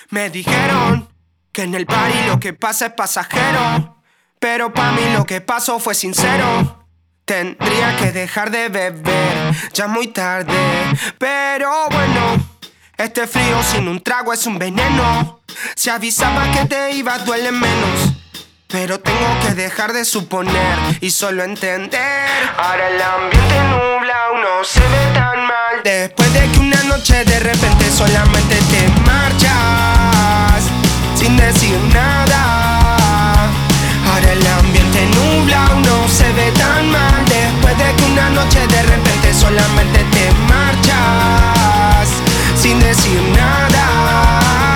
Me dijeron que en el party lo que pasa es pasajero, pero pa' mí lo que pasó fue sincero. Tendría que dejar de beber, ya es muy tarde, pero bueno, este frío sin un trago es un veneno. Si avisaba que te ibas duele menos, pero tengo que dejar de suponer y solo entender. Ahora el ambiente nublado no se ve tan mal, después de que una noche de repente solamente te marchas sin decir nada. Ahora el ambiente nublado no se ve tan mal, después de que una noche de repente solamente te marchas sin decir nada.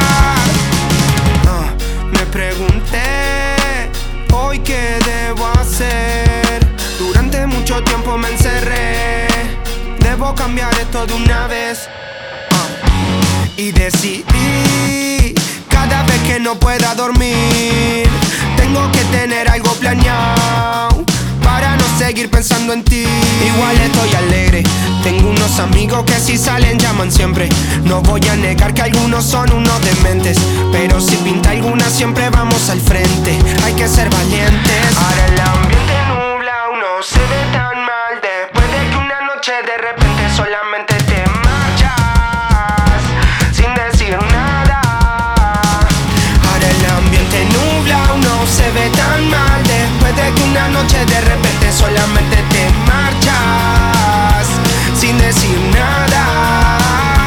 Me pregunté hoy qué debo hacer. Durante mucho tiempo me encerré, debo cambiar esto de una vez. Y decidí, cada vez que no pueda dormir, tengo que tener algo planeado para no seguir pensando en ti. Igual estoy alegre, tengo unos amigos que si salen llaman siempre. No voy a negar que algunos son unos dementes, pero si pinta alguna siempre vamos al frente. Hay que ser valientes. Ahora el ambiente nublado no se ve tan mal, después de que una noche de repente solamente te marchas sin decir nada. Ahora el ambiente nublado no se ve tan mal, después de que una noche de repente solamente te marchas sin decir nada.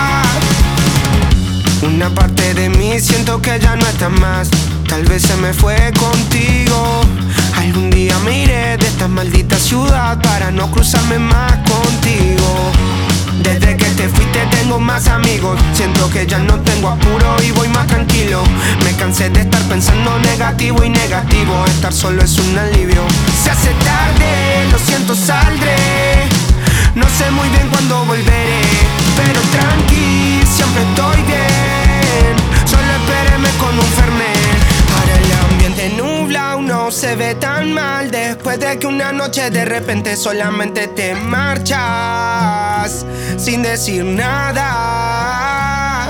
Una parte de mí siento que ya no está más, tal vez se me fue contigo. Algún día me iré de esta maldita ciudad para no cruzarme más contigo. Desde que te fuiste tengo más amigos, siento que ya no tengo apuro y voy más tranquilo. Me cansé de estar pensando negativo y negativo, estar solo es un alivio. Se hace tarde, lo siento, saldré. No sé muy bien cuándo volveré, pero tranqui, siempre estoy bien. Solo espéreme con un fernet. Ahora el ambiente nublado no se ve tan mal, después de que una noche de repente solamente te marchas sin decir nada.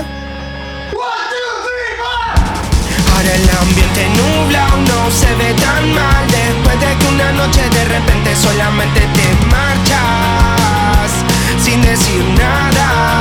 Ahora el ambiente nublado no se ve tan mal, después de que una noche de repente solamente te marchas sin decir nada.